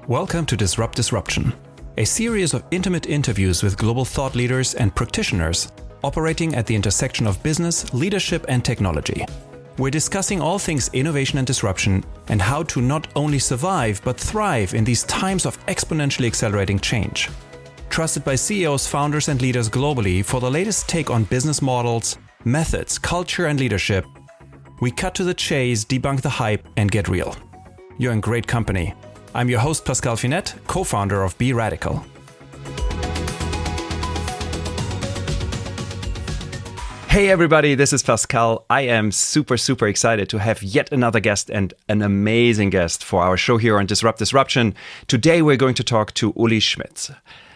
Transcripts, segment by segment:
Welcome to Disrupt Disruption, a series of intimate interviews with global thought leaders and practitioners operating at the intersection of business, leadership, and technology. We're discussing all things innovation and disruption and how to not only survive but thrive in these times of exponentially accelerating change. Trusted by CEOs, founders, and leaders globally for the latest take on business models, methods, culture, and leadership, we cut to the chase, debunk the hype, and get real. You're in great company. I'm your host, Pascal Finette, co-founder of Be Radical. Hey everybody, this is Pascal. I am super excited to have yet another guest and an amazing guest for our show here on Disrupt Disruption. Today we're going to talk to Uli Schmitz.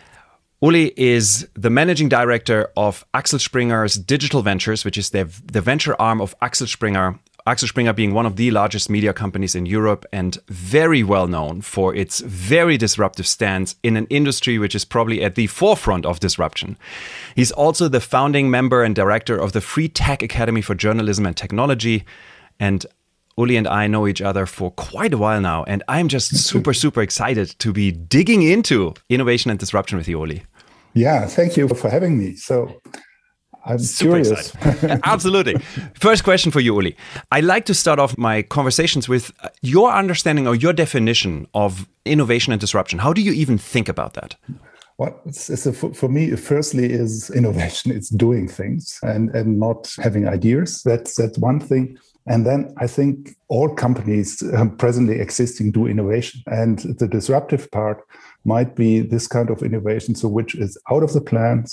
Uli is the managing director of Axel Springer's Digital Ventures, which is the venture arm of Axel Springer. Axel Springer being one of the largest media companies in Europe and very well known for its very disruptive stance in an industry which is probably at the forefront of disruption. He's also the founding member and director of the Free Tech Academy for Journalism and Technology. And Uli and I know each other for quite a while now. And I'm just super excited to be digging into innovation and disruption with you, Uli. Yeah, thank you for having me. So I'm super curious. Excited. Absolutely. First question for you, Uli. I like to start off my conversations with your understanding or your definition of innovation and disruption. How do you even think about that? Well, for me, firstly, is innovation. It's doing things and not having ideas. That's one thing. And then I think all companies presently existing do innovation. And the disruptive part might be this kind of innovation, so which is out of the plans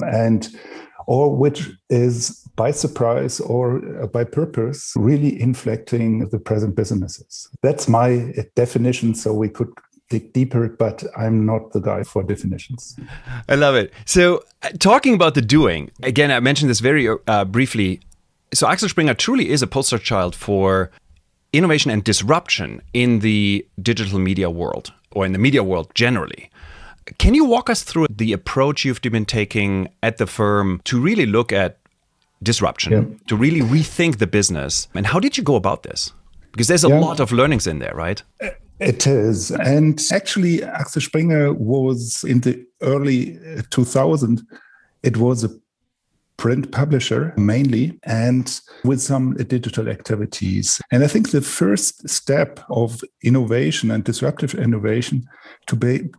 or which is by surprise or by purpose really inflecting the present businesses. That's my definition, so we could dig deeper, but I'm not the guy for definitions. I love it. So talking about the doing, again, I mentioned this very briefly. So Axel Springer truly is a poster child for innovation and disruption in the digital media world or in the media world generally. Can you walk us through the approach you've been taking at the firm to really look at disruption, to really rethink the business? And how did you go about this? Because there's a lot of learnings in there, right? It is. And actually, Axel Springer was in the early 2000s. It was a print publisher mainly, and with some digital activities. And I think the first step of innovation and disruptive innovation to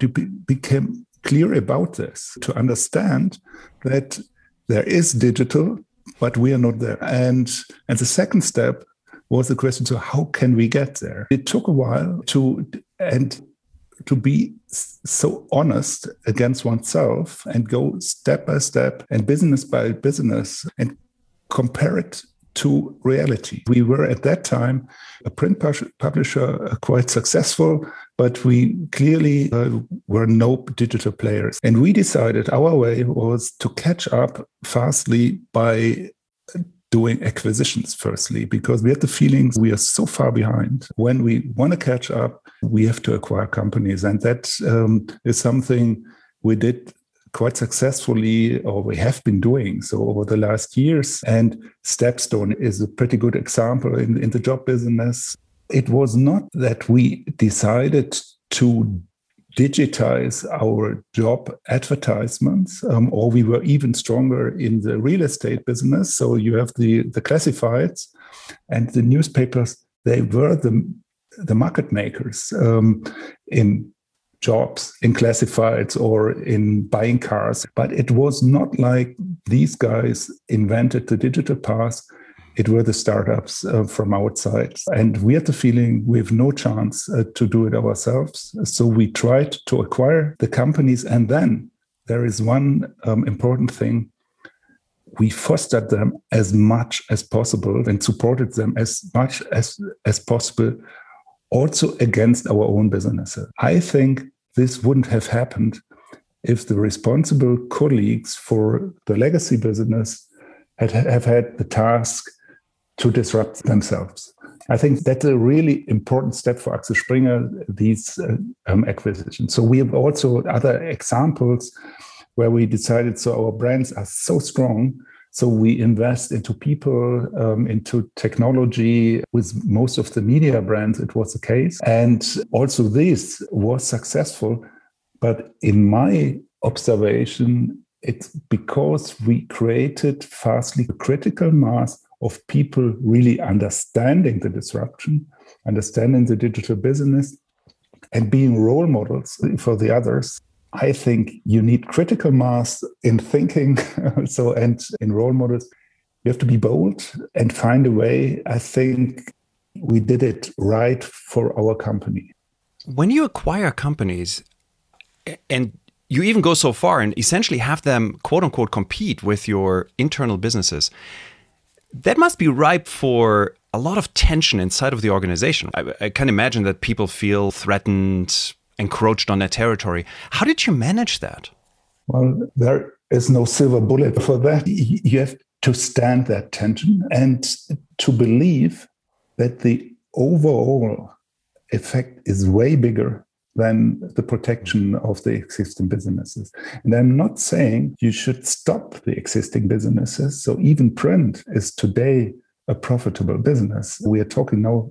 become clear about this, to understand that there is digital, but we are not there. And the second step was the question, so how can we get there? It took a while to be so honest against oneself and go step by step and business by business and compare it to reality. We were at that time a print publisher, quite successful, but we clearly were no digital players. And we decided our way was to catch up fastly by doing acquisitions firstly, because we had the feelings we are so far behind. When we want to catch up, we have to acquire companies. And that is something we did quite successfully, or we have been doing so over the last years. And Stepstone is a pretty good example in the job business. It was not that we decided to digitize our job advertisements, or we were even stronger in the real estate business. So you have the classifieds and the newspapers, they were the market makers in jobs, in classifieds or in buying cars. But it was not like these guys invented the digital path. It were the startups from outside. And we had the feeling we have no chance to do it ourselves. So we tried to acquire the companies. And then there is one important thing. We fostered them as much as possible and supported them as much as possible, also against our own businesses. I think this wouldn't have happened if the responsible colleagues for the legacy business have had the task to disrupt themselves. I think that's a really important step for Axel Springer, these acquisitions. So we have also other examples where we decided, so our brands are so strong, So we invest into people, into technology. With most of the media brands, it was the case. And also this was successful. But in my observation, it's because we created fastly a critical mass of people really understanding the disruption, understanding the digital business, and being role models for the others. I think you need critical mass in thinking, and in role models. You have to be bold and find a way. I think we did it right for our company. When you acquire companies, and you even go so far and essentially have them, quote unquote, compete with your internal businesses, that must be ripe for a lot of tension inside of the organization. I can imagine that people feel threatened, encroached on their territory. How did you manage that? Well, there is no silver bullet for that. You have to stand that tension and to believe that the overall effect is way bigger than the protection of the existing businesses. And I'm not saying you should stop the existing businesses. So even print is today a profitable business. We are talking now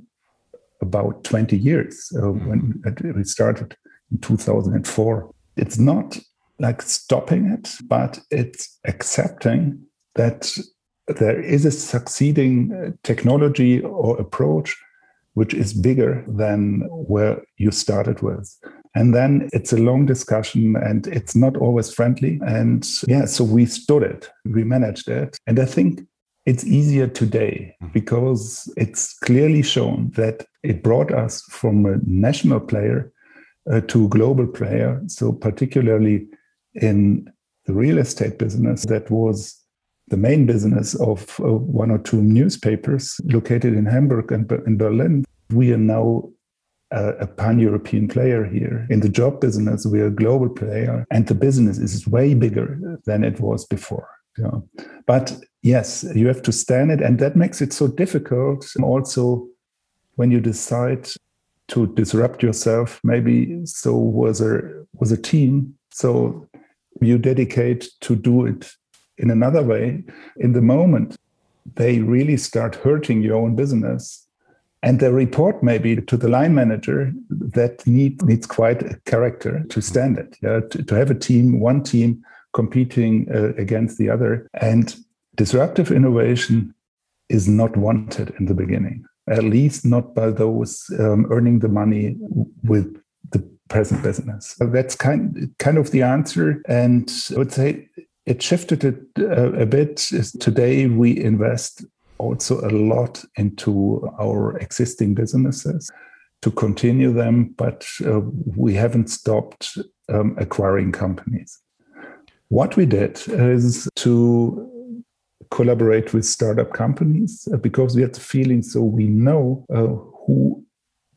about 20 years when we started in 2004. It's not like stopping it, but it's accepting that there is a succeeding technology or approach which is bigger than where you started with. And then it's a long discussion and it's not always friendly. And so we stood it, we managed it. And I think it's easier today because it's clearly shown that it brought us from a national player to a global player. So particularly in the real estate business, that was the main business of one or two newspapers located in Hamburg and in Berlin. We are now a pan-European player here. In the job business, we are a global player, and the business is way bigger than it was before. Yeah. But yes, you have to stand it, and that makes it so difficult. Also, when you decide to disrupt yourself, maybe so was a team. So you dedicate to do it in another way. In the moment, they really start hurting your own business. And they report maybe to the line manager that needs quite a character to stand it, to have a team, one team competing against the other. And disruptive innovation is not wanted in the beginning, at least not by those earning the money with the present business. So that's kind of the answer. And I would say it shifted it a bit. Today we invest also a lot into our existing businesses to continue them, but we haven't stopped acquiring companies. What we did is to collaborate with startup companies because we had the feeling, so we know who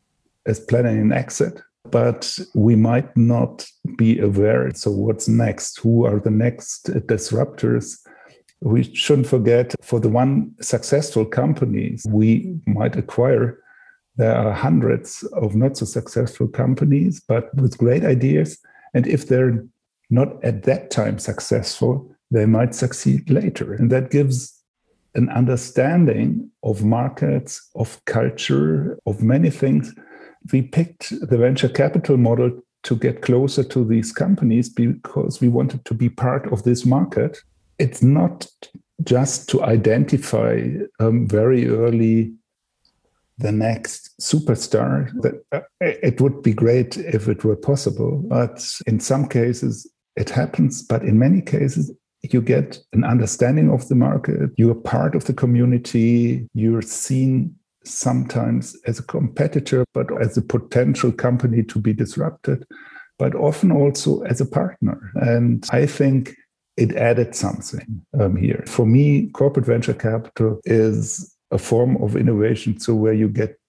is planning an exit, but we might not be aware. So what's next? Who are the next disruptors? We shouldn't forget, for the one successful companies we might acquire, there are hundreds of not so successful companies, but with great ideas. And if they're not at that time successful, they might succeed later. And that gives an understanding of markets, of culture, of many things. We picked the venture capital model to get closer to these companies because we wanted to be part of this market. It's not just to identify very early the next superstar. It would be great if it were possible, but in some cases it happens. But in many cases, you get an understanding of the market. You are part of the community. You're seen sometimes as a competitor, but as a potential company to be disrupted, but often also as a partner. And I think it added something here. For me, corporate venture capital is a form of innovation. So where you get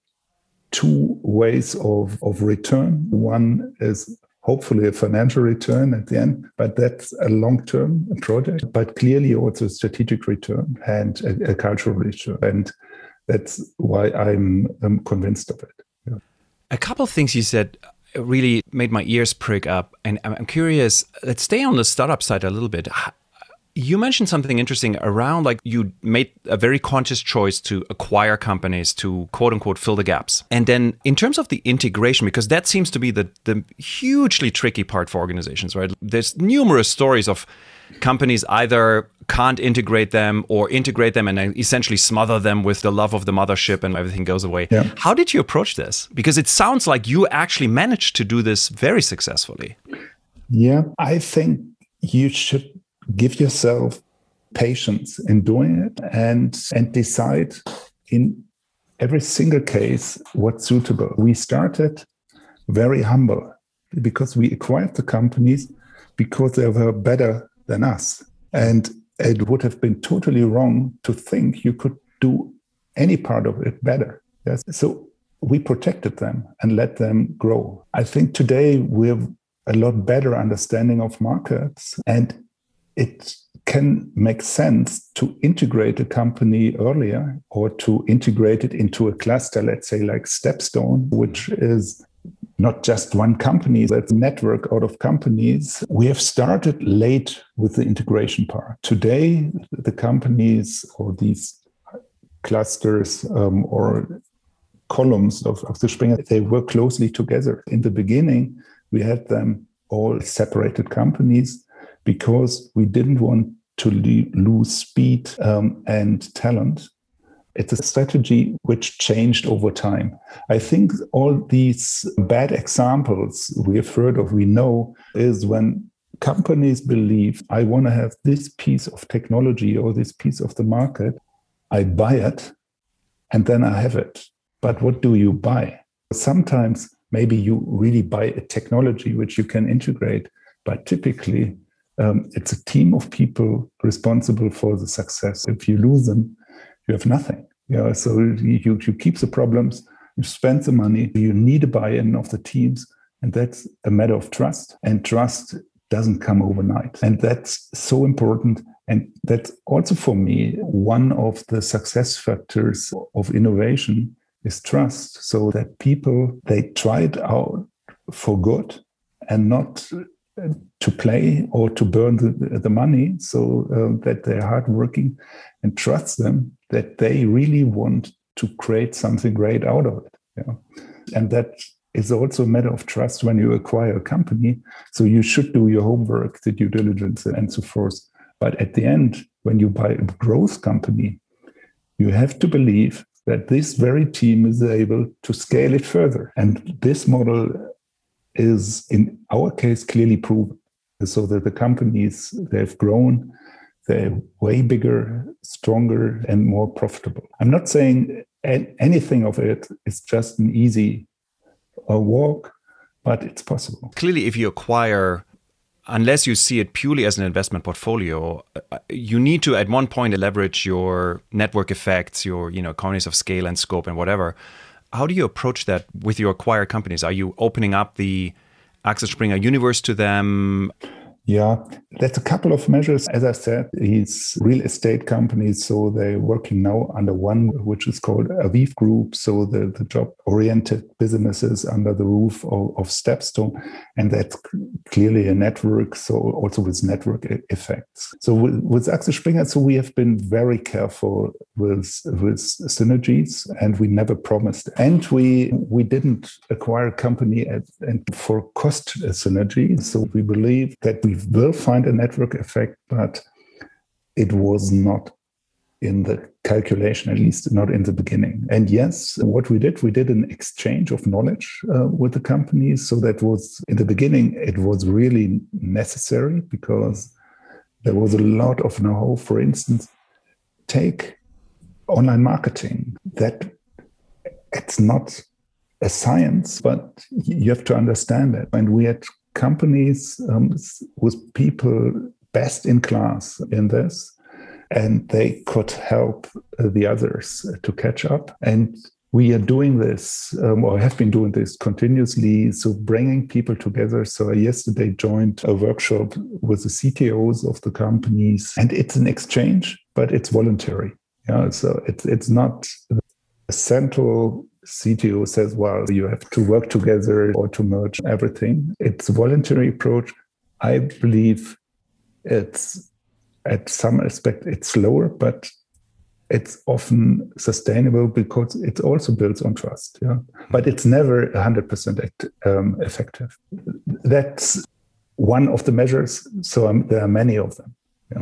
two ways of return. One is hopefully a financial return at the end, but that's a long-term project, but clearly also a strategic return and a cultural return. And that's why I'm convinced of it. Yeah. A couple of things you said really made my ears prick up. And I'm curious, let's stay on the startup side a little bit. You mentioned something interesting around like you made a very conscious choice to acquire companies to quote unquote fill the gaps. And then in terms of the integration, because that seems to be the hugely tricky part for organizations, right? There's numerous stories of companies either can't integrate them or integrate them and then essentially smother them with the love of the mothership and everything goes away. Yeah. How did you approach this? Because it sounds like you actually managed to do this very successfully. Yeah, I think you should give yourself patience in doing it and decide in every single case what's suitable. We started very humble because we acquired the companies because they were better than us. And it would have been totally wrong to think you could do any part of it better. Yes. So we protected them and let them grow. I think today we have a lot better understanding of markets, and it can make sense to integrate a company earlier or to integrate it into a cluster, let's say like StepStone, which is not just one company, that's a network out of companies. We have started late with the integration part. Today, the companies or these clusters or columns of the Springer, they work closely together. In the beginning, we had them all separated companies because we didn't want to lose speed and talent. It's a strategy which changed over time. I think all these bad examples we have heard of, we know, is when companies believe, I want to have this piece of technology or this piece of the market, I buy it, and then I have it. But what do you buy? Sometimes maybe you really buy a technology which you can integrate, but typically it's a team of people responsible for the success. If you lose them, you have nothing. Yeah, so you keep the problems, you spend the money, you need a buy-in of the teams, and that's a matter of trust. And trust doesn't come overnight. And that's so important. And that's also for me, one of the success factors of innovation is trust, so that people, they try it out for good and not to play or to burn the money, so that they're hardworking, and trust them that they really want to create something great out of it. Yeah. And that is also a matter of trust when you acquire a company. So you should do your homework, the due diligence, and so forth. But at the end, when you buy a growth company, you have to believe that this very team is able to scale it further. And this model is, in our case, clearly proven. So that the companies, they've grown, they're way bigger, stronger, and more profitable. I'm not saying anything of it is just an easy walk, but it's possible. Clearly, if you acquire, unless you see it purely as an investment portfolio, you need to, at one point, leverage your network effects, your economies of scale and scope and whatever. How do you approach that with your acquired companies? Are you opening up the Axel Springer universe to them? Yeah, that's a couple of measures. As I said, it's real estate companies. So they're working now under one, which is called Aviv Group. So the job-oriented businesses under the roof of StepStone. And that's clearly a network. So also with network effects. So with Axel Springer, so we have been very careful with synergies, and we never promised. And we didn't acquire a company and for cost synergy. So we believe that we will find a network effect, but it was not in the calculation, at least not in the beginning. And yes, what we did an exchange of knowledge with the companies. So that was, in the beginning, it was really necessary because there was a lot of know-how. For instance, take online marketing. That it's not a science, but you have to understand it. And we had companies with people best in class in this, and they could help the others to catch up. And we are doing this, or have been doing this continuously, so bringing people together. So I yesterday joined a workshop with the CTOs of the companies, and it's an exchange, but it's voluntary. Yeah, so it's not a central CTO says, well, you have to work together or to merge everything. It's a voluntary approach. I believe it's at some aspect it's slower, but it's often sustainable because it also builds on trust. Yeah, but it's never 100% effective. That's one of the measures. So there are many of them. Yeah.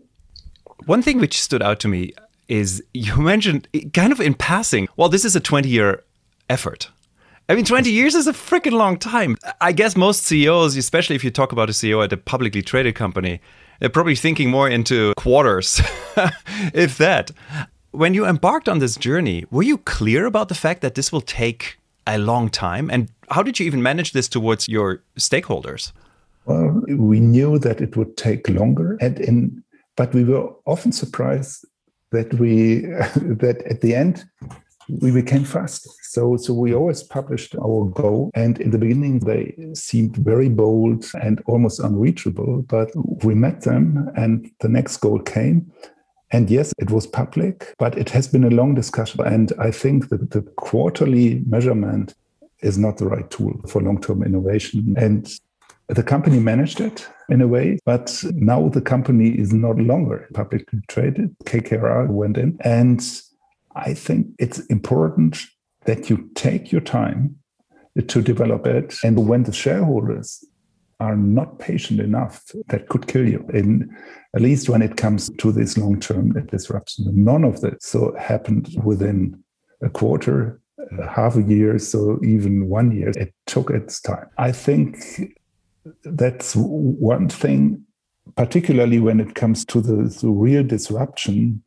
One thing which stood out to me is you mentioned kind of in passing, well, this is a 20-year effort. I mean, 20 years is a freaking long time. I guess most CEOs, especially if you talk about a CEO at a publicly traded company, they're probably thinking more into quarters, if that. When you embarked on this journey, were you clear about the fact that this will take a long time? And how did you even manage this towards your stakeholders? Well, we knew that it would take longer, but we were often surprised that that at the end we became fast. So we always published our goal, and in the beginning they seemed very bold and almost unreachable, but we met them and the next goal came. And yes, it was public, but it has been a long discussion. And I think that the quarterly measurement is not the right tool for long-term innovation. And the company managed it in a way, but now the company is no longer publicly traded. KKR went in. And I think it's important that you take your time to develop it. And when the shareholders are not patient enough, that could kill you, at least when it comes to this long-term disruption. None of that so happened within a quarter, half a year, so even 1 year. It took its time. I think that's one thing, particularly when it comes to the real disruption.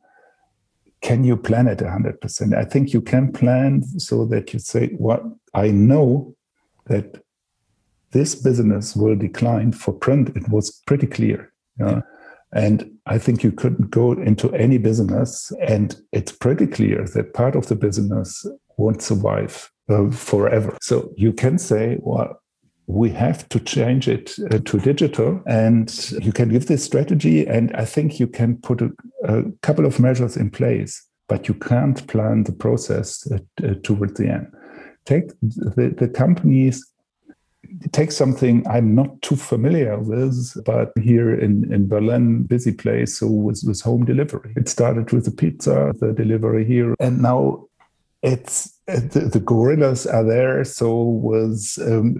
Can you plan it 100%? I think you can plan so that you say, well, I know that this business will decline. For print, it was pretty clear. And I think you couldn't go into any business, and it's pretty clear that part of the business won't survive forever. So you can say, well, we have to change it to digital, and you can give this strategy, and I think you can put a couple of measures in place, but you can't plan the process towards the end. Take the companies, take something I'm not too familiar with, but here in Berlin, busy place, so with home delivery. It started with the pizza, the delivery here, and now it's the gorillas are there, so was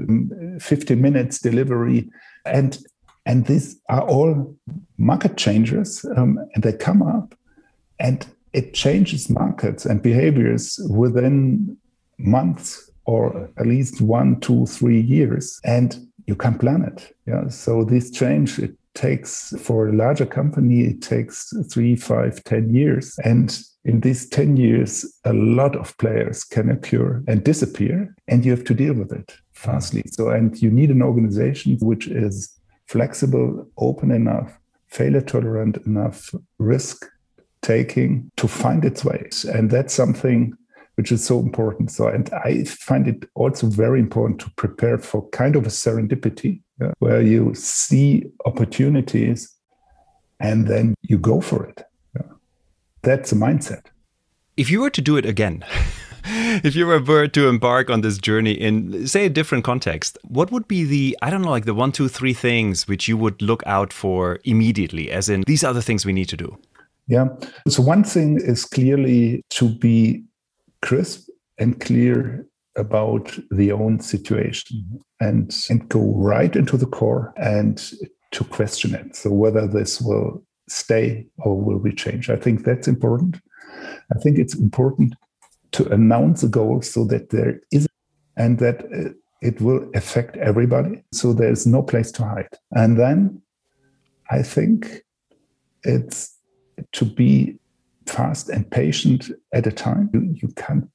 50 minutes delivery, and these are all market changers, and they come up, and it changes markets and behaviors within months or at least 1, 2, 3 years, and you can plan it. Yeah, so this change, it takes for a larger company, it takes 3, 5, 10 years, and in these 10 years, a lot of players can occur and disappear, and you have to deal with it fastly. So, and you need an organization which is flexible, open enough, failure tolerant enough, risk taking to find its way. And that's something which is so important. So, and I find it also very important to prepare for kind of a serendipity, where you see opportunities and then you go for it. That's a mindset. If you were to do it again, if you were to embark on this journey in, say, a different context, what would be the, I don't know, like the 1, 2, 3 things which you would look out for immediately, as in these are the things we need to do? Yeah. So one thing is clearly to be crisp and clear about the own situation and go right into the core and to question it. So whether this will stay or will we change? I think that's important. I think it's important to announce a goal so that there is, and that it will affect everybody. So there's no place to hide. And then I think it's to be fast and patient at a time. You can't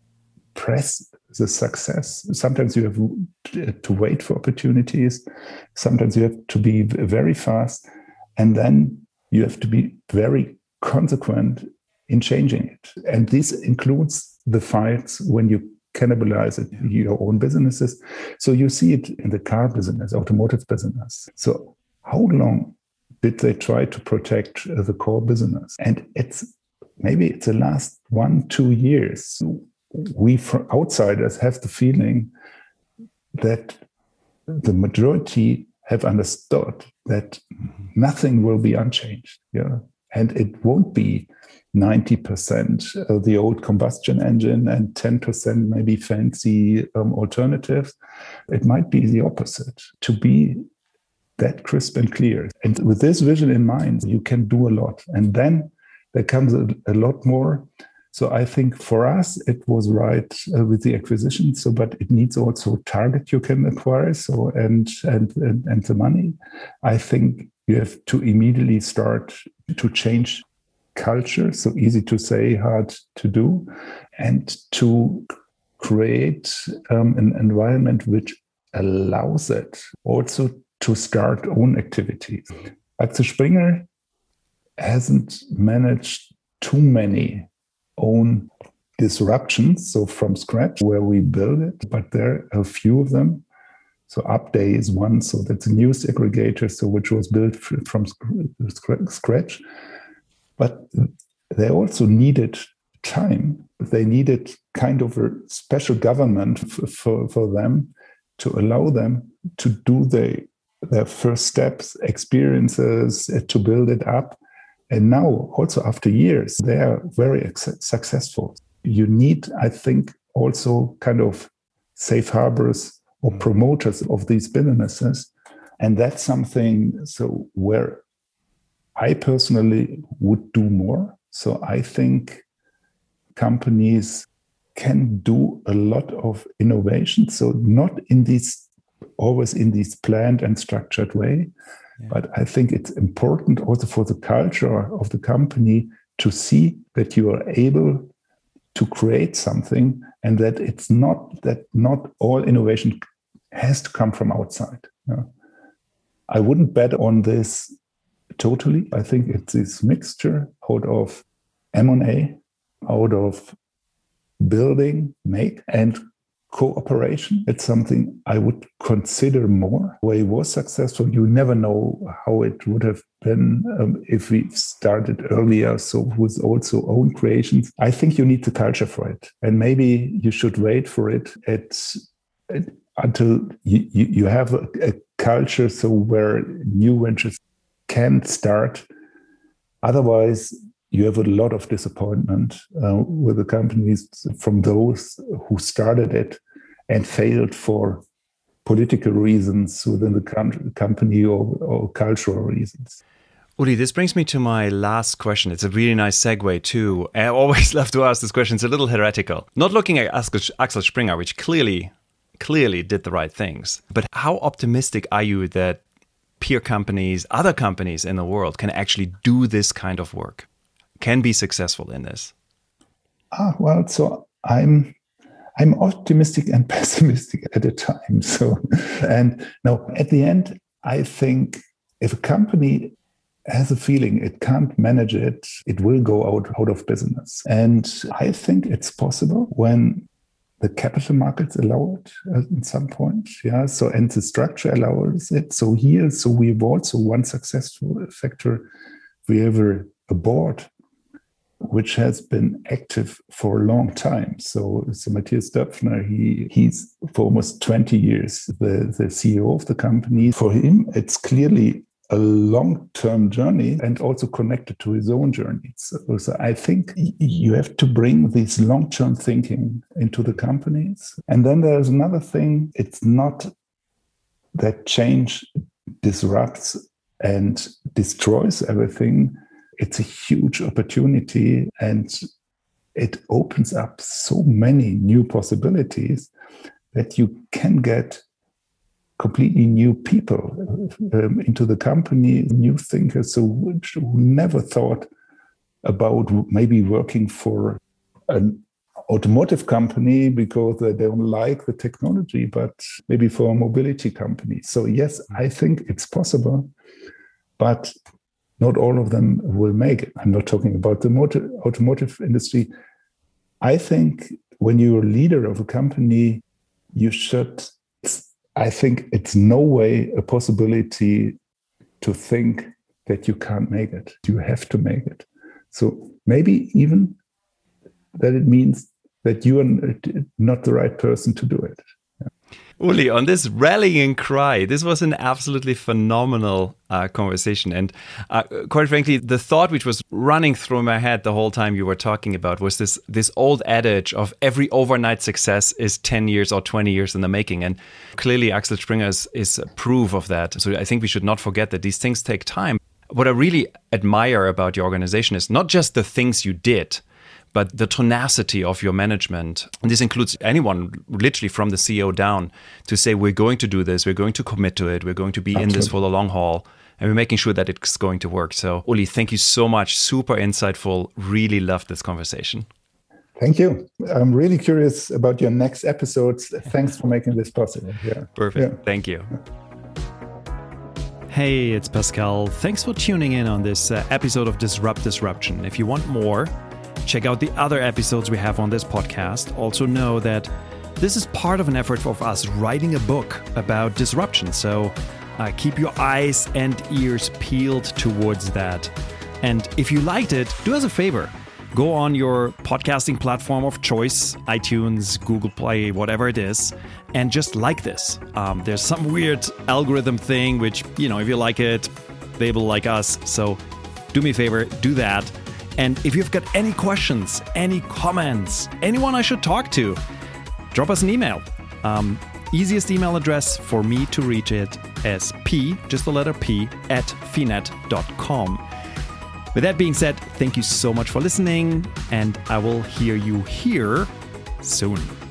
press the success. Sometimes you have to wait for opportunities. Sometimes you have to be very fast. And then you have to be very consequent in changing it. And this includes the fights when you cannibalize it, your own businesses. So you see it in the car business, automotive business. So how long did they try to protect the core business? And maybe it's the last 1, 2 years. We, from outsiders, have the feeling that the majority have understood that nothing will be unchanged. Yeah. And it won't be 90% the old combustion engine and 10% maybe fancy alternatives. It might be the opposite, to be that crisp and clear. And with this vision in mind, you can do a lot. And then there comes a lot more. So I think for us, it was right with the acquisition. So, but it needs also target you can acquire. So, and the money. I think you have to immediately start to change culture. So easy to say, hard to do, and to create an environment which allows it also to start own activities. Axel Springer hasn't managed too many own disruptions, so from scratch, where we build it, but there are a few of them. So Upday is one, so that's a news aggregator, so which was built from scratch. But they also needed time. They needed kind of a special government for them to allow them to do their first steps, experiences, to build it up. And now, also after years, they are very successful. You need, I think, also kind of safe harbors or promoters of these businesses. And that's something so where I personally would do more. So I think companies can do a lot of innovation. So not in these, always in this planned and structured way. But I think it's important also for the culture of the company to see that you are able to create something, and that it's not all innovation has to come from outside. I wouldn't bet on this totally. I think it's this mixture out of M&A, out of building, make, and cooperation. It's something I would consider more. Where it was successful, you never know how it would have been if we started earlier. So with also own creations, I think you need the culture for it, and maybe you should wait for it until you have a culture, so where new ventures can start. Otherwise, you have a lot of disappointment with the companies from those who started it and failed for political reasons within the company or cultural reasons. Uli, this brings me to my last question. It's a really nice segue too. I always love to ask this question. It's a little heretical. Not looking at Axel Springer, which clearly did the right things, but how optimistic are you that peer companies, other companies in the world can actually do this kind of work? Can be successful in this? Well, so I'm optimistic and pessimistic at a time. So, and now at the end, I think if a company has a feeling it can't manage it, it will go out of business. And I think it's possible when the capital markets allow it at some point. Yeah. So, and the structure allows it. So we've also one successful factor. We have a board which has been active for a long time. So Matthias Döpfner, he's for almost 20 years the CEO of the company. For him, it's clearly a long-term journey and also connected to his own journey. So I think you have to bring this long-term thinking into the companies. And then there's another thing. It's not that change disrupts and destroys everything. It's a huge opportunity, and it opens up so many new possibilities that you can get completely new people into the company, new thinkers who never thought about maybe working for an automotive company because they don't like the technology, but maybe for a mobility company. So yes, I think it's possible, but not all of them will make it. I'm not talking about the automotive industry. I think when you're a leader of a company, you should, I think it's no way a possibility to think that you can't make it. You have to make it. So maybe even that it means that you are not the right person to do it. Uli, on this rallying cry, this was an absolutely phenomenal conversation. And quite frankly, the thought which was running through my head the whole time you were talking about was this old adage of every overnight success is 10 years or 20 years in the making. And clearly Axel Springer is proof of that. So I think we should not forget that these things take time. What I really admire about your organization is not just the things you did, but the tenacity of your management. And this includes anyone, literally from the CEO down, to say, we're going to do this, we're going to commit to it, we're going to be in this for the long haul, and we're making sure that it's going to work. So, Uli, thank you so much. Super insightful. Really loved this conversation. Thank you. I'm really curious about your next episodes. Thanks for making this possible. Yeah. Perfect. Yeah. Thank you. Hey, it's Pascal. Thanks for tuning in on this episode of Disrupt Disruption. If you want more, check out the other episodes we have on this podcast. Also know that this is part of an effort of us writing a book about disruption. So keep your eyes and ears peeled towards that. And if you liked it, do us a favor. Go on your podcasting platform of choice, iTunes, Google Play, whatever it is, and just like this. There's some weird algorithm thing, which, if you like it, they will like us. So do me a favor, do that. And if you've got any questions, any comments, anyone I should talk to, drop us an email. Easiest email address for me to reach it is p, just the letter P, @finet.com. With that being said, thank you so much for listening, and I will hear you here soon.